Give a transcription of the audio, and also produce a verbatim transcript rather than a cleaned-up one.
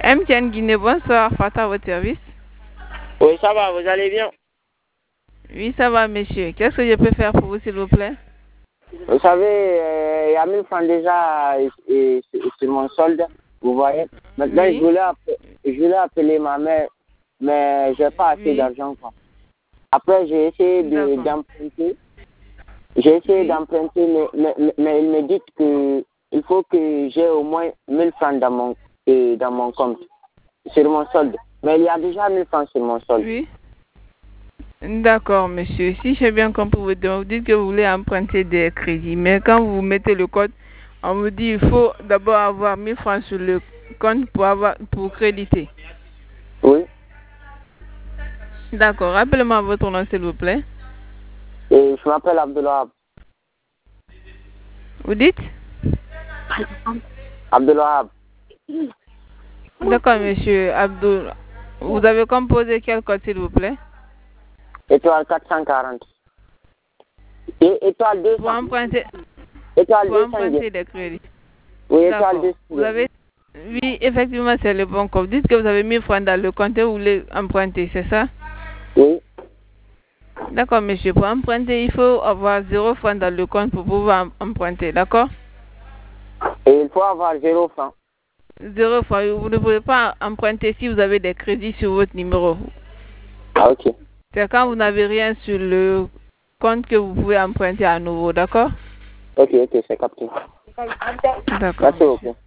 M T N Guinée, bonsoir. Fata, votre service. Oui, ça va, vous allez bien? Oui, ça va, monsieur. Qu'est-ce que je peux faire pour vous, s'il vous plaît? Vous savez, euh, il y a mille francs déjà et, et, sur mon solde, vous voyez. Maintenant, Oui. je, voulais appeler, je voulais appeler ma mère, mais je n'ai pas assez Oui. d'argent. Quoi. Après, j'ai essayé de- d'emprunter. J'ai essayé Oui. d'emprunter, mais, mais, mais il me dit que il faut que j'ai au moins mille francs dans mon, euh, dans mon compte, sur mon solde. Mais il y a déjà mille francs sur mon solde. Oui. D'accord, monsieur. Si j'ai bien compris, vous dites que vous voulez emprunter des crédits, mais quand vous mettez le code, on vous dit qu'il faut d'abord avoir mille francs sur le compte pour, avoir, pour créditer. Oui. D'accord. Rappelez-moi votre nom, s'il vous plaît. Et je m'appelle Abdullah. Vous dites? Abdullah. D'accord, monsieur Abdul. Vous avez composé quel code, s'il vous plaît? Étoile quatre cent quarante. Et étoile deux cents. Pour emprunter, Étoile pour emprunter des crédits. Oui, étoile deux cents. Vous avez... Oui, effectivement, c'est le bon code. Dites que vous avez mille francs dans le compte et vous voulez emprunter, c'est ça? Oui. D'accord, monsieur. Pour emprunter, il faut avoir zéro franc dans le compte pour pouvoir emprunter, d'accord? Et il faut avoir zéro franc. Zéro franc. Vous ne pouvez pas emprunter si vous avez des crédits sur votre numéro. Ah, ok. C'est quand vous n'avez rien sur le compte que vous pouvez emprunter à nouveau, d'accord? Ok, ok, c'est capté. D'accord. Merci beaucoup.